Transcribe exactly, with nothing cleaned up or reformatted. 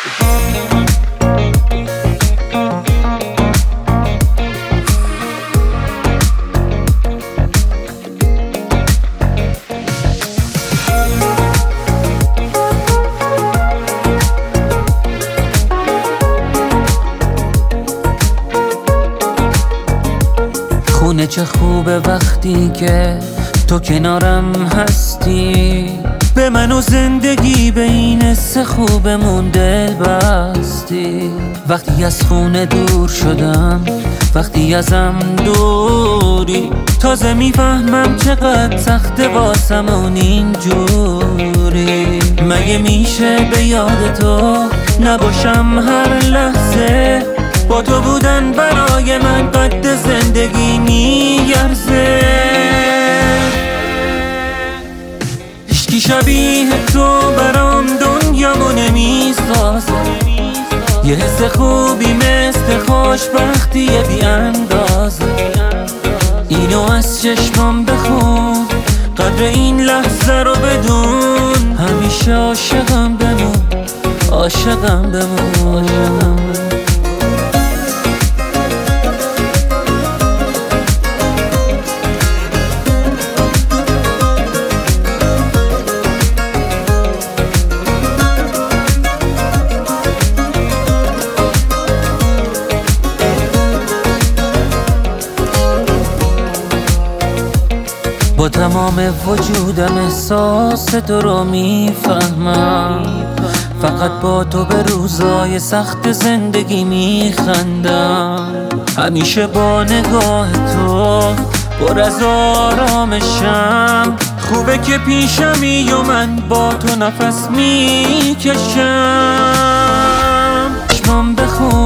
خونه چه خوبه وقتی که تو کنارم هستی، به من و زندگی به این سه خوبمون دل بستی. وقتی از خونه دور شدم، وقتی ازم دوری، تازه میفهمم چقدر سخته واسمون اینجوری. مگه میشه به یاد تو نباشم هر لحظه؟ با تو بودن برای من قد زندگی میارزه. هیچکی شبیه تو برام دنیامو نمیسازه. یه حس خوبی مثل خوشبختی بی اندازه. اینو از چشمام بخون، قدر این لحظه رو بدون. همیشه عاشقم بمون، عاشقم بمون، عاشقم بمون. با تمام وجودم احساس تو رو میفهمم. فقط با تو به روزای سخت زندگی میخندم. همیشه با نگاه تو پر از آرامشم. خوبه که پیشمی و من با تو نفس میکشم. چشمام بخون